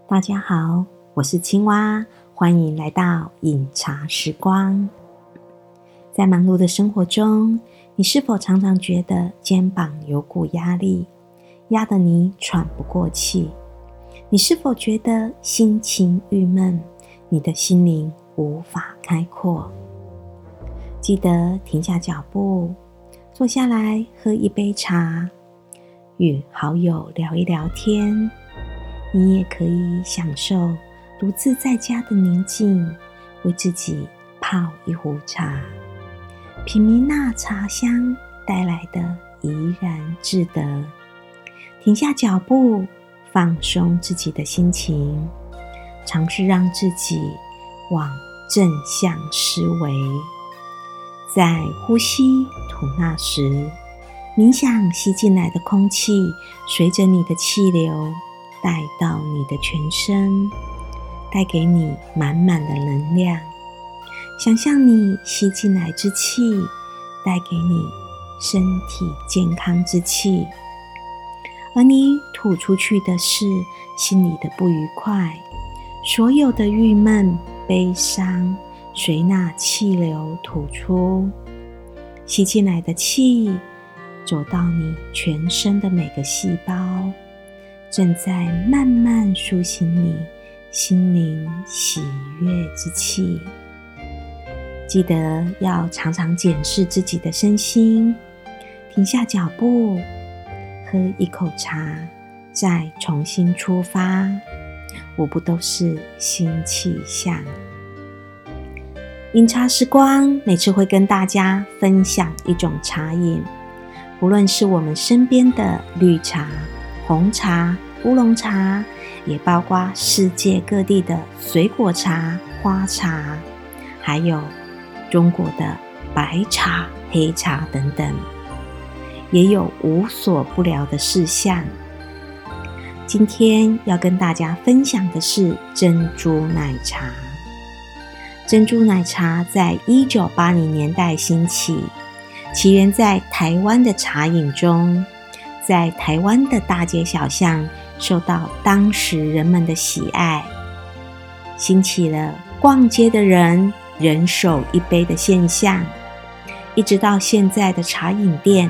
大家好，我是青蛙，欢迎来到饮茶时光。在忙碌的生活中，你是否常常觉得肩膀有股压力，压得你喘不过气？你是否觉得心情郁闷，你的心灵无法开阔？记得停下脚步，坐下来喝一杯茶，与好友聊一聊天。你也可以享受独自在家的宁静，为自己泡一壶茶，品茗那茶香带来的怡然自得。停下脚步，放松自己的心情，尝试让自己往正向思维。在呼吸吐纳时，冥想吸进来的空气随着你的气流带到你的全身，带给你满满的能量。想象你吸进来之气，带给你身体健康之气，而你吐出去的是心里的不愉快，所有的郁闷、悲伤随那气流吐出。吸进来的气走到你全身的每个细胞，正在慢慢苏醒你心灵喜悦之气。记得要常常检视自己的身心，停下脚步，喝一口茶，再重新出发。无不都是新气象。饮茶时光，每次会跟大家分享一种茶饮，不论是我们身边的绿茶、红茶、乌龙茶，也包括世界各地的水果茶、花茶，还有中国的白茶、黑茶等等，也有无所不聊的事项。今天要跟大家分享的是珍珠奶茶。珍珠奶茶在1980年代兴起，起源在台湾的茶饮中，在台湾的大街小巷受到当时人们的喜爱，兴起了逛街的人人手一杯的现象，一直到现在的茶饮店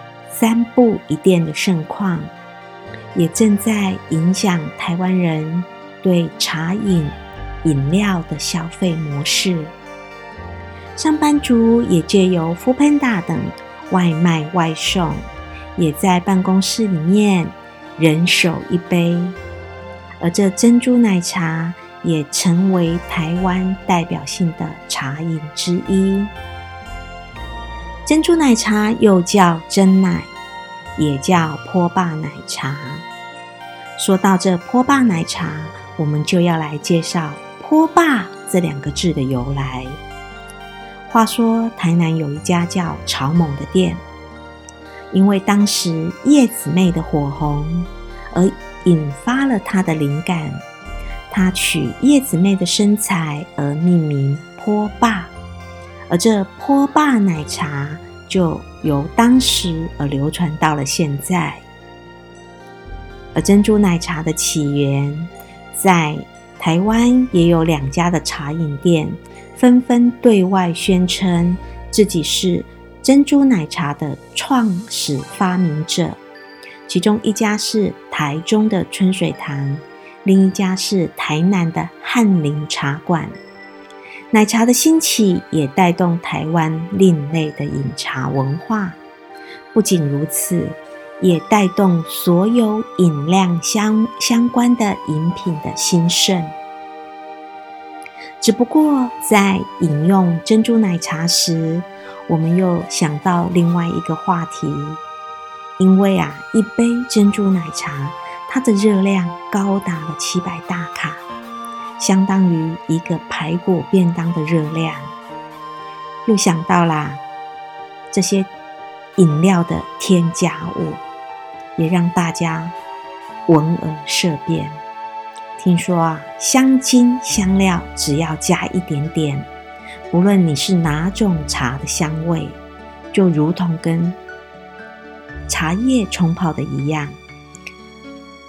3步1店的盛况，也正在影响台湾人对茶饮饮料的消费模式。上班族也借由 Foodpanda 等外卖外送，也在办公室里面人手一杯，而这珍珠奶茶也成为台湾代表性的茶饮之一。珍珠奶茶又叫珍奶，也叫波霸奶茶。说到这波霸奶茶，我们就要来介绍波霸这2个字的由来。话说台南有一家叫草蜢的店，因为当时叶子妹的火红而引发了他的灵感，他取叶子妹的身材而命名波霸，而这波霸奶茶就由当时而流传到了现在。而珍珠奶茶的起源，在台湾也有2家的茶饮店纷纷对外宣称自己是珍珠奶茶的创始发明者，其中一家是台中的春水堂，另一家是台南的翰林茶馆。奶茶的兴起也带动台湾另类的饮茶文化，不仅如此，也带动所有饮料相关的饮品的兴盛。只不过在饮用珍珠奶茶时，我们又想到另外一个话题，因为一杯珍珠奶茶它的热量高达了700大卡，相当于一个排骨便当的热量。又想到啦，这些饮料的添加物也让大家闻而色变。听说香精香料只要加一点点，不论你是哪种茶的香味，就如同跟茶叶冲泡的一样，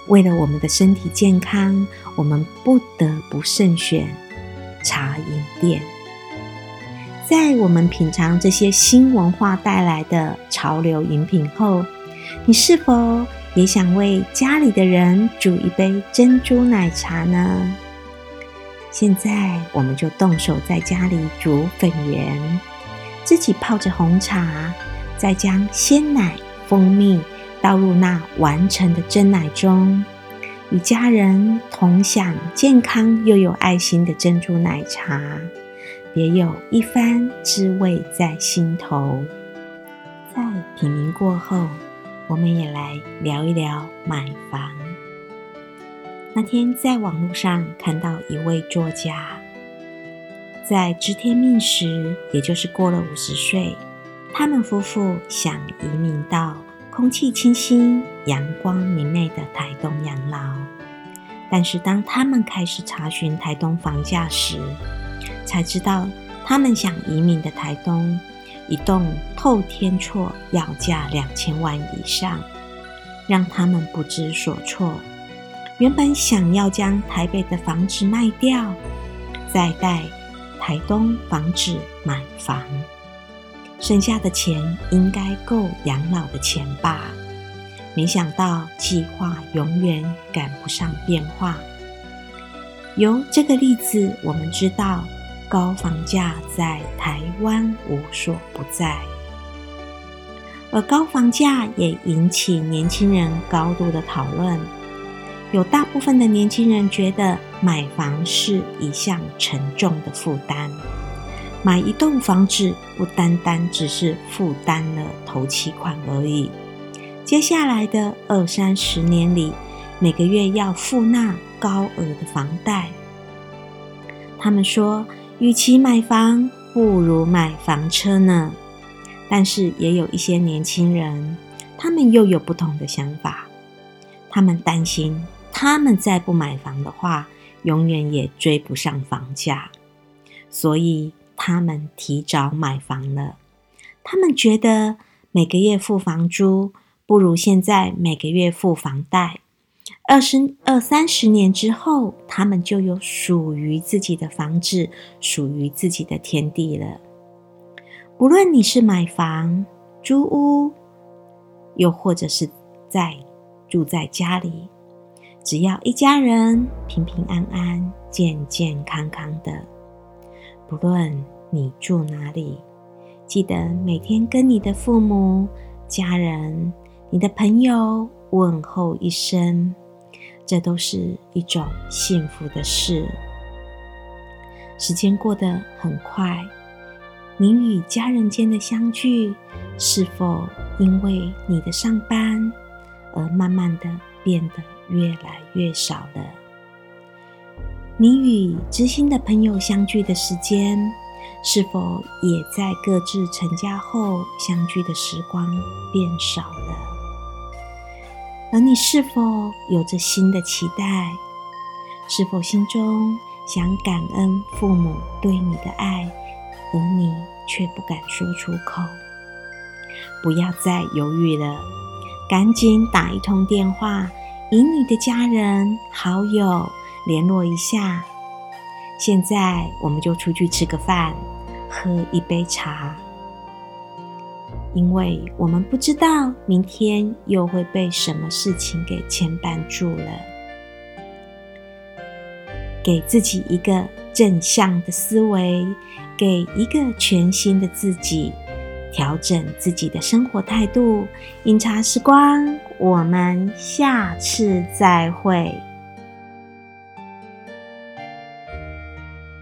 为了我们的身体健康，我们不得不慎选茶饮店。在我们品尝这些新文化带来的潮流饮品后，你是否也想为家里的人煮一杯珍珠奶茶呢？现在我们就动手在家里煮粉圆，自己泡着红茶，再将鲜奶、蜂蜜倒入那完成的珍奶中，与家人同享健康又有爱心的珍珠奶茶，别有一番滋味在心头。在品茗过后，我们也来聊一聊买房。那天在网络上看到一位作家，在知天命时，也就是过了50岁，他们夫妇想移民到空气清新、阳光明媚的台东养老。但是当他们开始查询台东房价时，才知道他们想移民的台东一栋透天厝要价2000万以上，让他们不知所措。原本想要将台北的房子卖掉，再带台东房子买房，剩下的钱应该够养老的钱吧。没想到计划永远赶不上变化。由这个例子我们知道，高房价在台湾无所不在，而高房价也引起年轻人高度的讨论。有大部分的年轻人觉得买房是一项沉重的负担，买一栋房子不单单只是负担了头期款而已，接下来的20-30年里，每个月要付纳高额的房贷。他们说，与其买房，不如买房车呢。但是也有一些年轻人，他们又有不同的想法。他们担心，他们再不买房的话，永远也追不上房价，所以他们提早买房了。他们觉得每个月付房租，不如现在每个月付房贷。20-30年之后，他们就有属于自己的房子，属于自己的天地了。不论你是买房、租屋，又或者是住在家里，只要一家人平平安安、健健康康的，不论你住哪里，记得每天跟你的父母、家人、你的朋友问候一声，这都是一种幸福的事。时间过得很快，你与家人间的相聚，是否因为你的上班而慢慢的变得越来越少了？你与知心的朋友相聚的时间，是否也在各自成家后相聚的时光变少了？而你是否有着新的期待？是否心中想感恩父母对你的爱，而你却不敢说出口？不要再犹豫了，赶紧打一通电话，与你的家人、好友联络一下。现在我们就出去吃个饭，喝一杯茶，因为我们不知道明天又会被什么事情给牵绊住了。给自己一个正向的思维，给一个全新的自己，调整自己的生活态度。饮茶时光，我们下次再会。